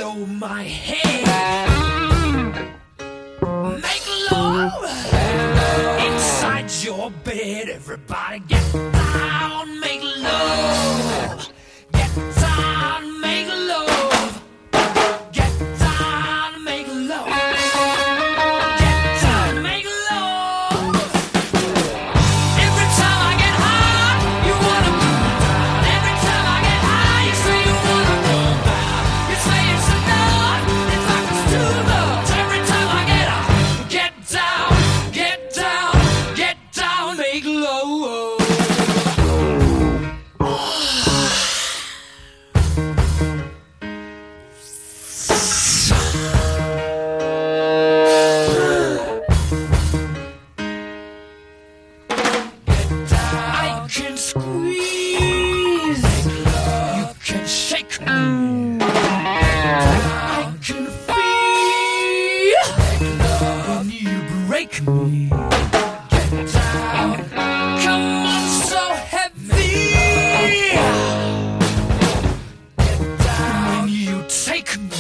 below my head. Make love inside your bed. Everybody get down, make love. Get down, make love. Get down, make love. Get down, make love. Every time I get high, you wanna move down. Every time I get high, you say you wanna move down. You say it's enough, in fact it's too much. Every time I get high, get down, get down, get down, make love. I can squeeze, you can shake me. I can feel when you break me. Get down, come on, so heavy. Get down when you take me.